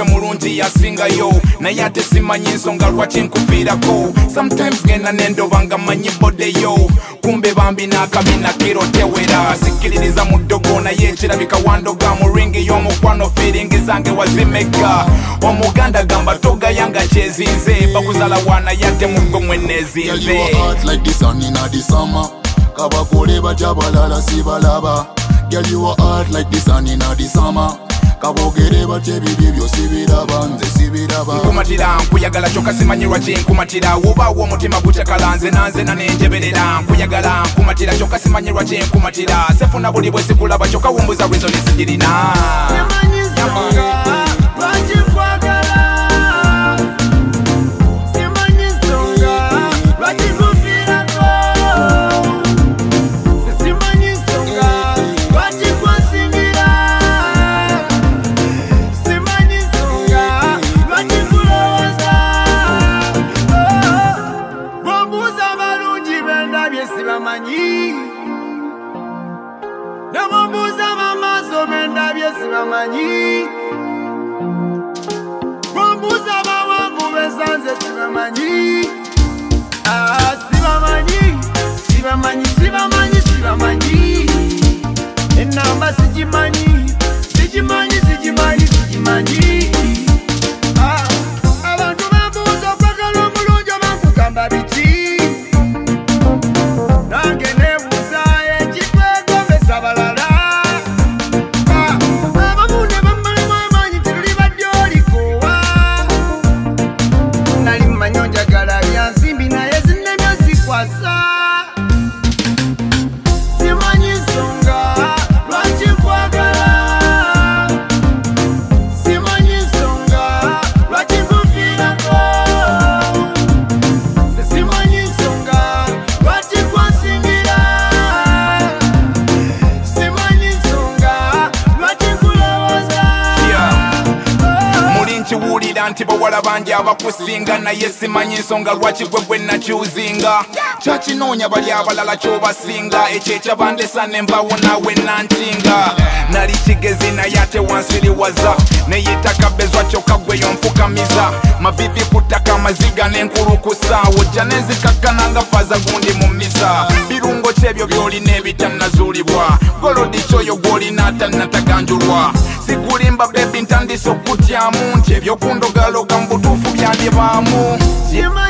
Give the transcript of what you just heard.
mulungi yasingayo naye ate simanyi nsonga lwaki nkufiirako. Sometimes ngenda nendoba nga manyi bodeyo kumbe bambi n'akabina kiro tewera. Sikiririza mu ddogo naye ekirabika wandoga mu ringi y'omukwano feeling zange wazimeka. Omuganda gamba togayanga kyezinze bakuzala wana yate mugo mwenezinze. Like the sun in the summer kabakole baja balala sibalaba. Girl you are hot like the sun in the summer kabogere bate bibyo sibiraba nze sibiraba. Nkumatira nkuyagala kyokka simanyi lwaki nkumatira wobaawo omutima gucakala nze nanze nanenjeberera. Nkuyagala nkumatira kyokka simanyi lwaki nkumatira sefuna buli bwe sikulaba kyokka wumbuza reason sigirina. Namubuza mama somenda byesibamanyi. Bambuza bawangu besanze sibamanyi. Sibamanyi, sibamanyi, sibamanyi, sibamanyi. Enamba sigimanyi, sigimanyi, sigimanyi, sigimanyi. Abantu bambuza okwagala omulungi bankugamba biki. Nange nebuuza ekikwegomesa balala. Abamu ne bammalimu amaanyi teruli badde olikowa. Nali mmanyi onjagala bya nsimbi naye zinnemye zikwasa. Simanyi nsonga lwaki nkwagala. Simanyi nsonga lwaki nkufiirako. Simanyi nsonga lwaki nkwansingira. Simanyi nsonga lwaki nkulowooza. Muli nkiwulira nti bawala bangi abakusinga naye simanyi nsonga lwaki gwe nakyuzinga. Kyakinoonya bali abalala kyobasinga ekyo ekyabandesa ne mbawo naawe nantinga. Nali kigezi naye ate wansiriwaza neyitaka bezwa kyokka gweyo nfukamiza. Mavivi ku ttaka amaziga n'enkulukusa wojja nenzikakkana nga faza gundi mu mmisa. Birungo kyebyo by'olina ebitanazuulibwa golodi kyoyo gw'olina atanataganjulwa. Sikulimba bebi ntandise okutyamu nti ebyokundogaloga mu butuufu byandibaamu.